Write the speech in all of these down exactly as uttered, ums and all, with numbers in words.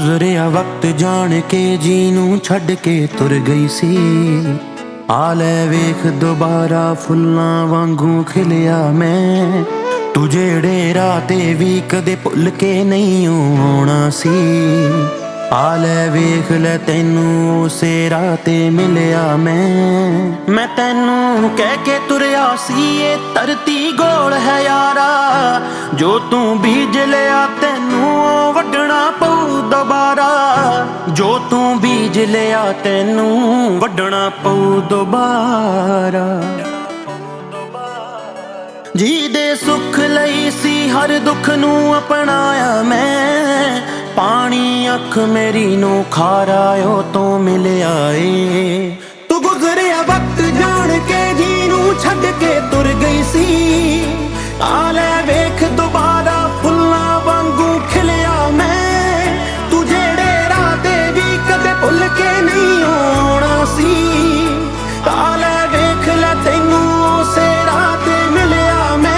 ਗੁਜ਼ਰਿਆ ਵਕਤ ਜਾਣ ਕੇ ਜੀ ਨੂੰ ਛੱਡ ਕੇ ਤੁਰ ਗਈ ਸੀ। ਆ ਲੈ ਵੇਖ ਦੁਬਾਰਾ ਫੁੱਲਾਂ ਵਾਂਗੂ ਖਿਲਿਆ ਮੈਂ, ਤੂੰ ਜਿਹੜੇ ਰਾਹ ਤੇ ਵੀ ਕਦੇ ਭੁੱਲ ਕੇ ਨਹੀਂ ਆਉਣਾ ਸੀ। ਆ ਲੈ ਵੇਖ ਲੈ ਤੈਨੂੰ ਉਸੇ ਰਾਹ ਤੇ ਮਿਲਿਆ ਮੈਂ। ਮੈਂ ਤੈਨੂੰ ਕਹਿ ਕੇ ਤੁਰਿਆ ਸੀ ਇਹ ਧਰਤੀ ਗੋਲ ਹੈ ਯਾਰਾ, ਜੋ ਤੂੰ ਬੀਜ ਲਿਆ ਤੈਨੂੰ ਵੱਢਣਾ ਪਊ ਦੁਬਾਰਾ, ਜੋ ਤੂੰ ਬੀਜ ਲਿਆ ਤੈਨੂੰ ਵੱਢਣਾ ਪਊ ਦੁਬਾਰਾ। ਜੀ ਦੇ ਸੁੱਖ ਲਈ ਸੀ ਹਰ ਦੁੱਖ ਨੂੰ ਅਪਣਾਇਆ ਮੈਂ, ਪਾਣੀ ਅੱਖ ਮੇਰੀ ਨੂੰ ਖਾਰਾ ਤੋਂ ਮਿਲਿਆ ਏ। ਤੂੰ ਗੁਜ਼ਰਿਆ ਵਕਤ ਜਾਣ ਕੇ ਜੀ ਨੂੰ ਛੱਡ ਕੇ ਤੁਰ ਗਈ ਸੀ। ਆ ਲੈ ਵੇਖ ਦੁਬਾਰਾ ਫੁੱਲਾਂ ਵਾਂਗੂ ਖਿਲਿਆ ਮੈਂ, ਤੂੰ ਜਿਹੜੇ ਰਾਹ ਤੇ ਵੀ ਕਦੇ ਭੁੱਲ ਕੇ ਨਹੀਂ ਆਉਣਾ ਸੀ। ਆ ਲੈ ਵੇਖ ਲੈ ਤੈਨੂੰ ਉਸੇ ਰਾਹ ਤੇ ਮਿਲਿਆ ਮੈਂ।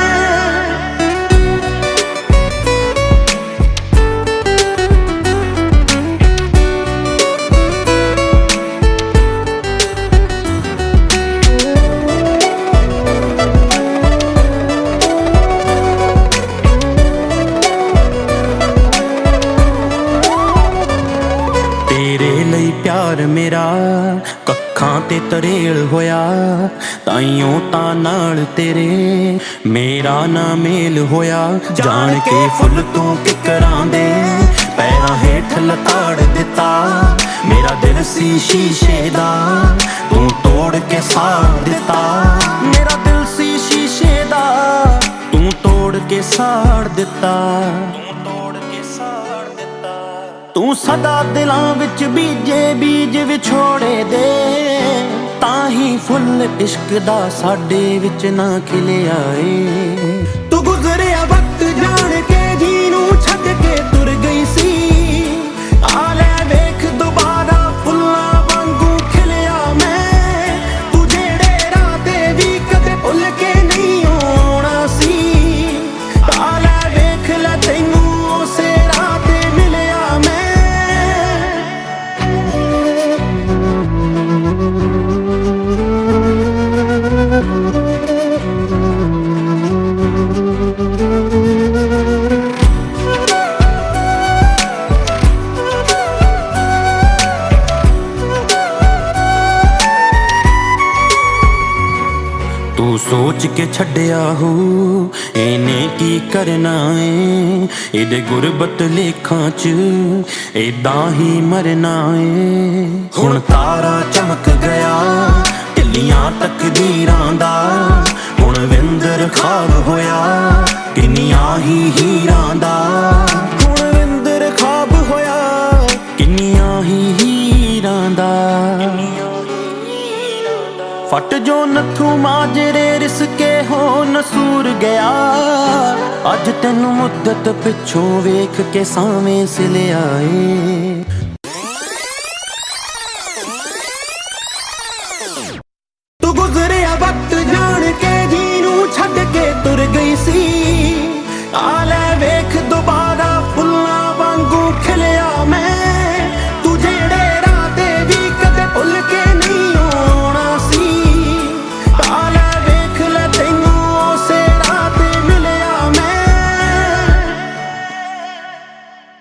ਤੇਰੇ ਲਈ ਪਿਆਰ ਮੇਰਾ ਕੱਖਾਂ ਤੇ ਤਰੇਲ ਹੋਇਆ, ਤਾਈਓ ਤਾਂ ਨਾਲ ਤੇਰੇ ਮੇਰਾ ਨਾ ਮੇਲ ਹੋਇਆ। ਜਾਣ ਕੇ ਫੁੱਲ ਤੂੰ ਕਿਕਰਾਂ ਦੇ ਪੈਰਾਂ ਹੇਠ ਲਤਾੜ ਦਿੱਤਾ, ਮੇਰਾ ਦਿਲ ਸੀ ਸ਼ੀਸ਼ੇ ਦਾ ਤੂੰ ਤੋੜ ਕੇ ਸਾੜ ਦਿੱਤਾ। ਮੇਰਾ ਦਿਲ ਸੀ ਸ਼ੀਸ਼ੇ ਦਾ ਤੂੰ ਤੋੜ ਕੇ ਸਾੜ ਦਿੱਤਾ। ਤੂੰ ਸਦਾ ਦਿਲਾਂ ਵਿੱਚ ਬੀਜੇ ਬੀਜ ਵਿਛੋੜੇ ਦੇ, ਤਾਂ ਹੀ ਫੁੱਲ ਇਸ਼ਕ ਦਾ ਸਾਡੇ ਵਿੱਚ ਨਾ ਖਿਲਿਆ ਏ। ਤੂੰ ਗੁਜ਼ਰਿਆ ਵਕਤ ਜਾਣ ਕੇ ਜੀ ਨੂੰ ਛੱਡ ਕੇ ਤੁਰ ਗਈ ਸੀ। ਆ ਲੈ ਵੇਖ ਦੁਬਾਰਾ ਫੁੱਲਾਂ ਵਾਂਗੂ ਖਿਲਿਆ ਮੈਂ, ਤੂੰ ਜਿਹੜੇ ਰਾਹ ਤੇ ਵੀ ਕਦੇ ਭੁੱਲ ਕੇ ਨਹੀਂ ਆਉਣਾ ਸੀ। ਆ ਲੈ ਵੇਖ ਲੈ ਤੈਨੂੰ ਉਸੇ ਰਾਹ ਤੇ ਮਿਲਿਆ ਮੈਂ। ਤੂੰ ਸੋਚ ਕੇ ਛੱਡਿਆ ਹੋ ਇਹਨੇ ਕੀ ਕਰਨਾ ਏ, ਇਹਦੇ ਗੁਰਬਤ ਲੇਖਾਂ ਚ ਏਦਾਂ ਹੀ ਮਰਨਾ ਏ। ਹੁਣ ਤਾਰਾ ਚਮਕ ਗਿਆ ਢਿੱਲੀਆਂ ਤਕਦੀਰਾਂ ਦਾ, ਹੁਣ ਵਿੰਦਰ ਖਾਬ ਹੋਇਆ ਕਿੰਨੀਆਂ ਹੀ ਹੀਰਾਂ ਦਾ। ਹੁਣ ਵਿੰਦਰ ਖਾਬ ਹੋਇਆ ਕਿੰਨੀਆਂ ਹੀ ਹੀਰਾਂ ਦਾ। ਫਟ ਜੋ ਨੱਥੂ ਮਾਜਰੇ ਰਿਸਕੇ ਹੋ ਨਸੂਰ ਗਿਆ, ਅੱਜ ਤੈਨੂੰ ਮੁੱਦਤ ਪਿੱਛੋਂ ਵੇਖ ਕੇ ਸਾਵੇਂ ਸਿਲਿਆ ਏ।